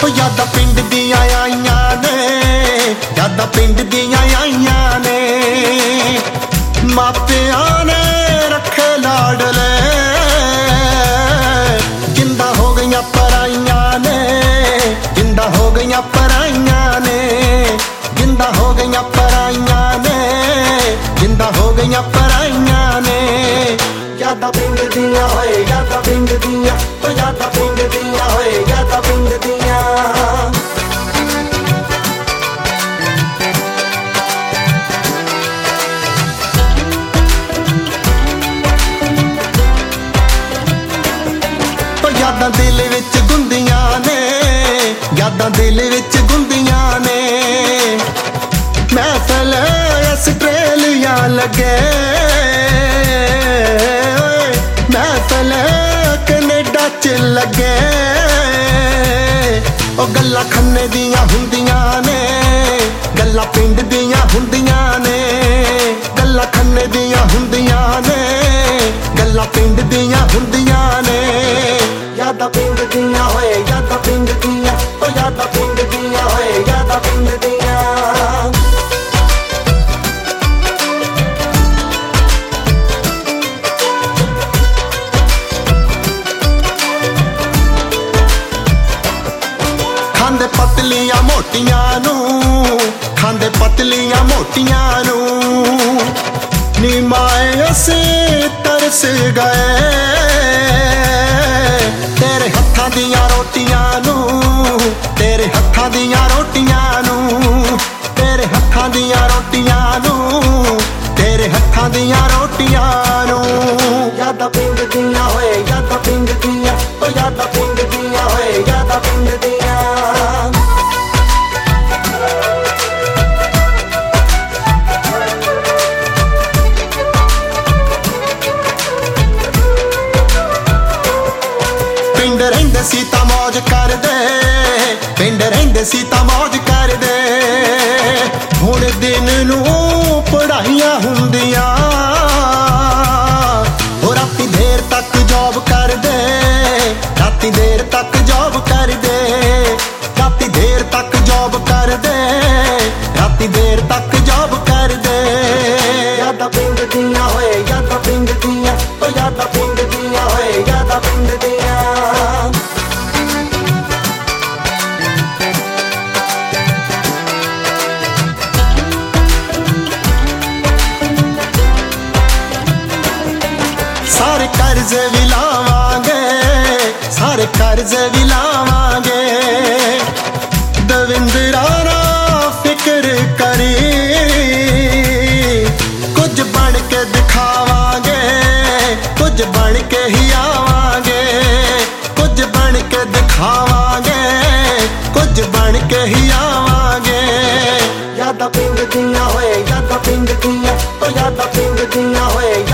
यादां पिंड दियां आईयां ने, यादां पिंड दियां आईयां ने। मापियां ने रखे लाडले, जिंदा हो गईयां पराइयां ने, जिंदा हो गईयां पराइयां ने, जिंदा हो गईयां पराइयां ने, जिंदा हो गईयां पराइयां ने। यादां पिंड दियां होए, यादां पिंड दियां, ओ यादां पिंड दियां होए, यादां पिंड दियां। यादां दिल विच गुंदियां ने, यादां दिल विच गुंदियां ने। महफिल आस्ट्रेलिया लगे, महफिल कनेडा च लगे। ओ गल्लां खन्ने दियां हुंदियां ने, गल्लां पिंड दियां हुंदियां ने, गल्लां खन्ने दियां हुंदियां ने, गल्लां पिंड दियां हुंदियां ने। यादां पिंड दियां होए, यादां पिंड दियां, ओ यादां पिंड दियां होए, यादां पिंड दियां। खांदे पतलियां मोटियां नू, खांदे पतलियां मोटियां नू। नी माए असी तरस गए तेरे हत्थां दियां रोटियां नू, तेरे हत्थां दियां रोटियां नू, तेरे हत्थां दियां रोटियां नू, तेरे हत्थां दियां रोटियां नू। यादां पिंड दियां होए, यादां पिंड दियां, ओ यादां पिंड दियां होए, यादां पिंड दियां। पिंड रहिंदे सी तां मौज करदे, पिंड रहिंदे सी तां मौज करदे। हुण दिन नू पढ़ाइयां हुंदियां, ओ राती देर तक जॉब करदे, राती देर तक जॉब करदे, राती देर तक जॉब करदे, राती देर तक जॉब करदे। यादां पिंड दियां होए, यादां पिंड दियां, ओ यादां पिंड दियां होए, यादां पिंड दियां। सारे कर्ज भी लावांगे, सारे कर्ज भी लावांगे। दविंदरा ना फिक्र करी, कुछ बन के दिखावांगे, कुछ बन के ही आवांगे, कुछ बन के दिखावांगे, कुछ बन के ही आवांगे। यादां पिंड दियां होए, यादां पिंड दियां, ओ यादां पिंड दियां होए,